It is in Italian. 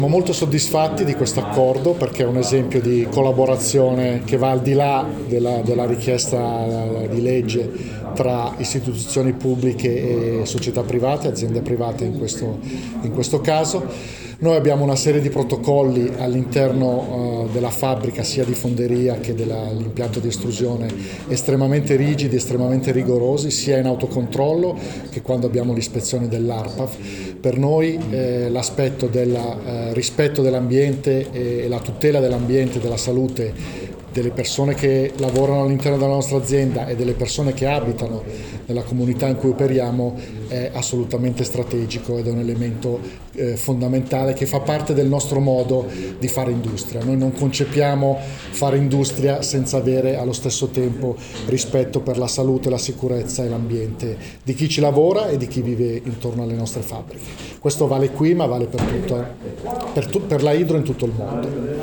Siamo molto soddisfatti di questo accordo perché è un esempio di collaborazione che va al di là della richiesta di legge tra istituzioni pubbliche e società private, aziende private in questo caso. Noi abbiamo una serie di protocolli all'interno della fabbrica, sia di fonderia che dell'impianto di estrusione, estremamente rigidi, estremamente rigorosi, sia in autocontrollo che quando abbiamo l'ispezione dell'ARPAF. Per noi l'aspetto del rispetto dell'ambiente e la tutela dell'ambiente e della salute delle persone che lavorano all'interno della nostra azienda e delle persone che abitano nella comunità in cui operiamo è assolutamente strategico ed è un elemento fondamentale che fa parte del nostro modo di fare industria. Noi non concepiamo fare industria senza avere allo stesso tempo rispetto per la salute, la sicurezza e l'ambiente di chi ci lavora e di chi vive intorno alle nostre fabbriche. Questo vale qui ma vale per la Hydro in tutto il mondo.